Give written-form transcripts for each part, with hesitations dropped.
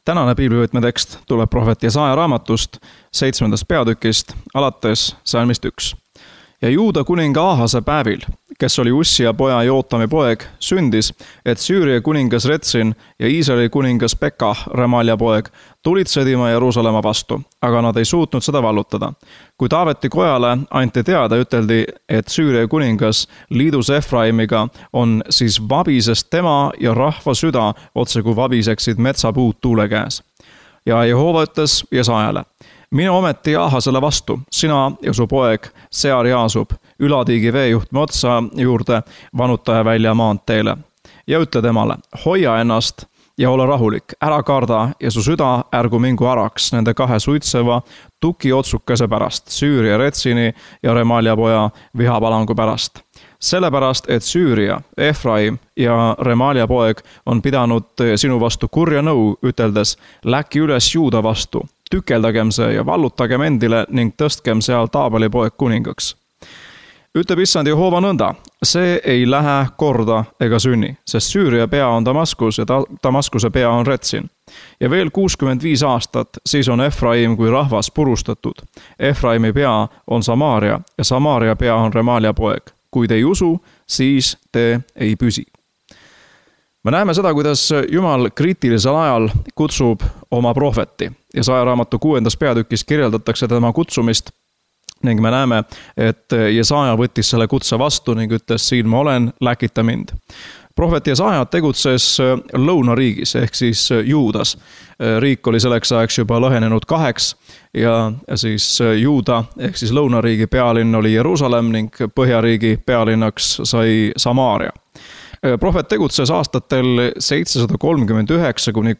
Tänane piiblivõtme tekst tuleb prohvet Jesaja raamatust 7. peatükist alates salmist 1. Ja Juuda kuninga Aahase päevil, kes oli Ussia poja Jootami poeg, sündis, et Süüria kuningas Retsin ja Iisraeli kuningas Pekah, Remalja poeg, tulid sõdima Jeruusalemma vastu, aga nad ei suutnud seda vallutada. Kui Taaveti kojale anti teada, üteldi, et Süüria kuningas liidus Efraimiga on siis vabises tema ja rahva süda, otse kui vabiseksid metsapuud tuule käes. Ja Jehova ütles Jesajale: mine ometi Aahasele vastu, sina ja su poeg Sear Jaasub, Ülatiigi veejuhtme otsa juurde Vanutaja välja maanteele. Ja ütle temale: hoia ennast ja ole rahulik, ära karda ja su süda ärgu mingu araks nende kahe suitseva tukiotsukese pärast, Süüria Retsini ja Remalja poja vihapalangu pärast. Sellepärast, et Süüria, Efraim ja Remalja poeg on pidanud sinu vastu kurja nõu, üteldes: läki üles Juuda vastu, tükeldagem see ja vallutagem endile ning tõstkem seal Taabali poeg kuningaks. Ütleb issand Jehova nõnda: see ei lähe korda ega sünni, sest Süüria pea on Damaskus ja Damaskuse pea on Retsin. Ja veel 65 aastat, siis on Efraim kui rahvas purustatud. Efraimi pea on Samaaria ja Samaaria pea on Remalja poeg. Kui te ei usu, siis te ei püsi. Me näeme seda, kuidas Jumal kriitilisel ajal kutsub oma prohveti. Jesaja raamatu 6. peatükis kirjeldatakse tema kutsumist ning me näeme, et Jesaja võttis selle kutse vastu ning ütles: siin ma olen, läkita mind. Prohvet Jesaja tegutses lõunariigis ehk siis Juudas. Riik oli selleks ajaks juba lõhenenud kaheks ja siis Juuda ehk siis lõunariigi pealinn oli Jeruusalemm ning põhjariigi pealinnaks sai Samaaria. Prohvet tegutses aastatel 739 kuni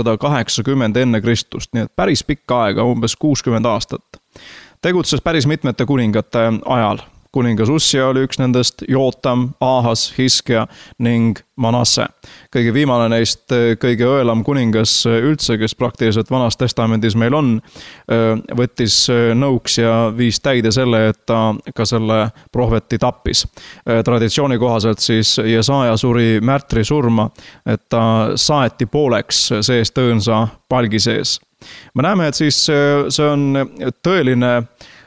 680 enne Kristust, nii et päris pikka aega, umbes 60 aastat. Tegutses päris mitmete kuningate ajal. Kuningas Ussia oli üks nendest, Jootam, Aahas, Hiskia ning Manasse. Kõige viimane neist, kõige õelam kuningas üldse, kes praktiliselt Vanas testamendis meil on, võttis nõuks ja viis täide selle, et ta ka selle prohveti tappis. Traditsiooni kohaselt siis Jesaja suri märtri surma, et ta saeti pooleks sees tõõnsa palgi sees. Me näeme, et siis see on tõeline,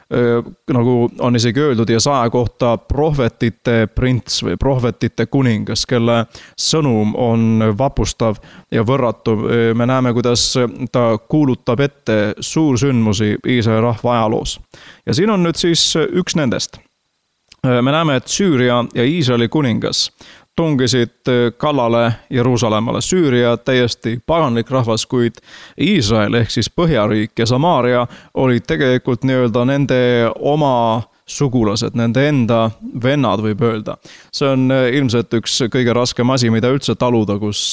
nagu on isegi öeldud Jesaja kohta, prohvetite prints või prohvetite kuningas, kelle sõnum on vapustav ja võrratu. Me näeme, kuidas ta kuulutab ette suursündmusi Iisraeli rahva ajaloos. Ja siin on nüüd siis üks nendest. Me näeme, et Süüria ja Iisraeli kuningas tungisid kallale Jeruusalemmale. Süüria täiesti paganlik rahvas, kuid Iisrael ehk siis põhjariik ja Samaaria olid tegelikult nii-öelda nende oma sugulased, nende enda vennad võib öelda. See on ilmselt üks kõige raskem asi, mida üldse taluda, kus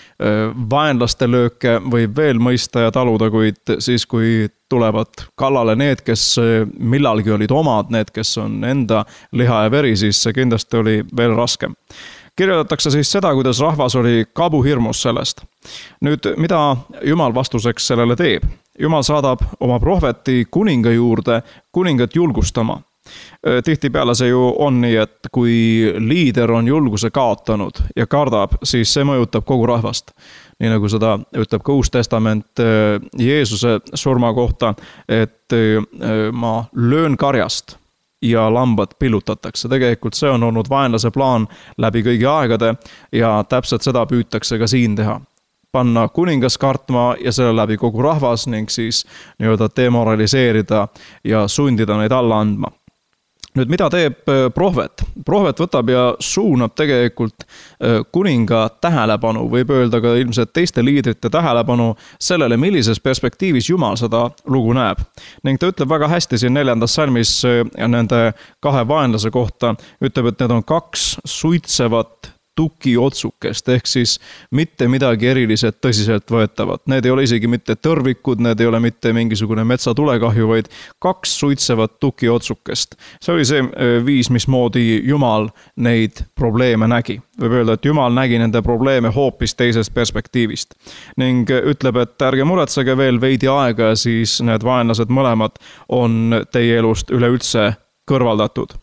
vaenlaste lööke võib veel mõista ja taluda, kuid siis, kui tulevad kallale need, kes millalgi olid omad, need, kes on enda liha ja veri, siis see kindlasti oli veel raskem. Kirjeldatakse siis seda, kuidas rahvas oli kabuhirmus sellest. Nüüd, mida Jumal vastuseks sellele teeb? Jumal saadab oma prohveti kuninga juurde kuningat julgustama. Tihtipeale see ju on nii, et kui liider on julguse kaotanud ja kardab, siis see mõjutab kogu rahvast. Nii nagu seda ütleb ka Uus Testament Jeesuse surma kohta, et ma löön karjast ja lambad pillutatakse. Tegelikult see on olnud vaenlase plaan läbi kõigi aegade ja täpselt seda püütakse ka siin teha. Panna kuningas kartma ja selle läbi kogu rahvas ning siis nii-öelda demoraliseerida ja sundida neid alla andma. Nüüd, mida teeb prohvet? Prohvet võtab ja suunab tegelikult kuninga tähelepanu, võib öelda ka ilmselt teiste liidrite tähelepanu sellele, millises perspektiivis Jumal seda lugu näeb. Ning ta ütleb väga hästi siin 4. salmis nende kahe vaenlase kohta, ütleb, et need on kaks suitsevat tukiotsukest, ehk siis mitte midagi eriliselt tõsiselt võetavat. Need ei ole isegi mitte tõrvikud, need ei ole mitte mingisugune metsatulekahju, vaid kaks suitsevat tukiotsukest. See oli see viis, mismoodi Jumal neid probleeme nägi. Võib öelda, et Jumal nägi nende probleeme hoopis teisest perspektiivist. Ning ütleb, et ärge muretsege veel veidi aega ja siis need vaenlased mõlemad on teie elust üleüldse kõrvaldatud.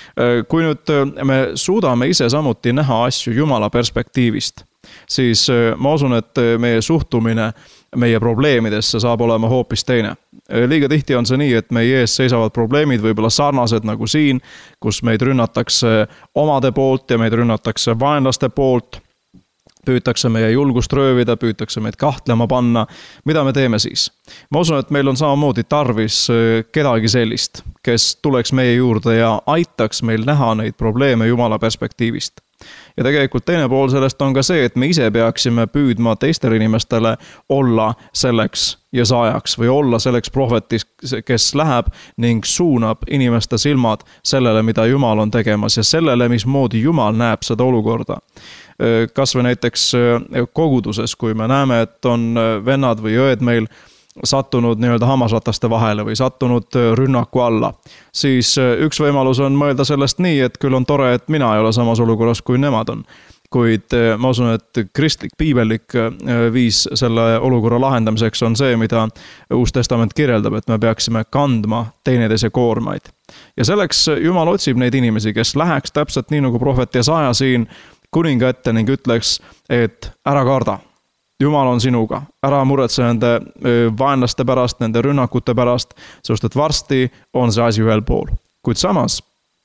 Kui nüüd me suudame ise samuti näha asju Jumala perspektiivist, siis ma usun, et meie suhtumine meie probleemidesse, saab olema hoopis teine. Liiga tihti on see nii, et meie ees seisavad probleemid võib-olla sarnased nagu siin, kus meid rünnatakse omade poolt ja meid rünnatakse vaenlaste poolt. Püütakse meie julgust röövida, püütakse meid kahtlema panna. Mida me teeme siis? Ma usun, et meil on samamoodi tarvis kedagi sellist, kes tuleks meie juurde ja aitaks meil näha neid probleeme Jumala perspektiivist. Ja tegelikult teine pool sellest on ka see, et me ise peaksime püüdma teistele inimestele olla selleks ja saajaks või olla selleks prohvetis, kes läheb ning suunab inimeste silmad sellele, mida Jumal on tegemas ja sellele, mismoodi Jumal näeb seda olukorda. Kas või näiteks koguduses, kui me näeme, et on vennad või õed meil sattunud nii-öelda hammasrataste vahele või sattunud rünnaku alla, siis üks võimalus on mõelda sellest nii, et küll on tore, et mina ei ole samas olukorras, kui nemad on. Kuid ma usun, et kristlik, piibellik viis selle olukorra lahendamiseks on see, mida Uus Testament kirjeldab, et me peaksime kandma teineteise koormaid. Ja selleks Jumal otsib neid inimesi, kes läheks täpselt nii nagu prohvet Jesaja siin kuninga ette ning ütleks, et ära karda. Jumal on sinuga, ära muretse nende vaenlaste pärast, nende rünnakute pärast, sest et varsti on see asi ühel pool. Kuid samas,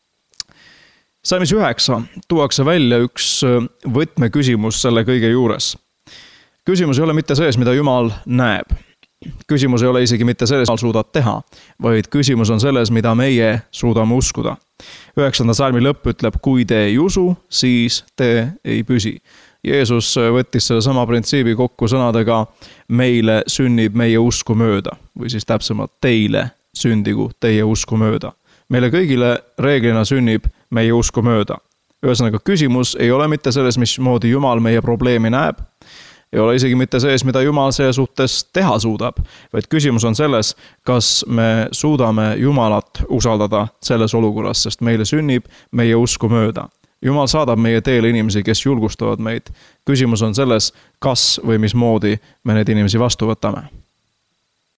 Salmis 9 tuuakse välja üks võtmeküsimus selle kõige juures. Küsimus ei ole mitte selles, mida Jumal näeb. Küsimus ei ole isegi mitte selles, mida suudad teha, vaid küsimus on selles, mida meie suudame uskuda. 9. salmi lõpp ütleb, kui te ei usu, siis te ei püsi. Jeesus võttis selle sama printsiibi kokku sõnadega, meile sünnib meie usku mööda, või siis täpsemalt teile sündigu teie usku mööda. Meile kõigile reeglina sünnib meie usku mööda. Ühesõnaga, küsimus ei ole mitte selles, mismoodi Jumal meie probleemi näeb, ei ole isegi mitte selles, mida Jumal selle suhtes teha suudab, vaid küsimus on selles, kas me suudame Jumalat usaldada selles olukorras, sest meile sünnib meie usku mööda. Jumal saadab meie teele inimesi, kes julgustavad meid. Küsimus on selles, kas või mismoodi me need inimesi vastu võtame.